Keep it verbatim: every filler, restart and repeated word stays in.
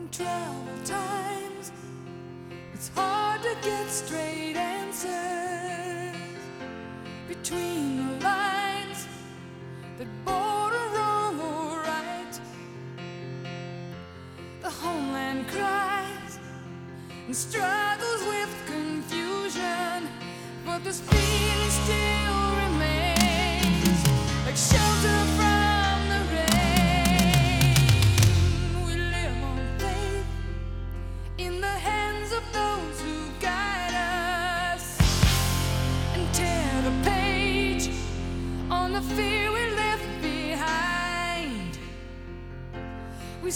In troubled times, it's hard to get straight answers between the lines that border wrong or right. The homeland cries and struggles with confusion, but this feeling still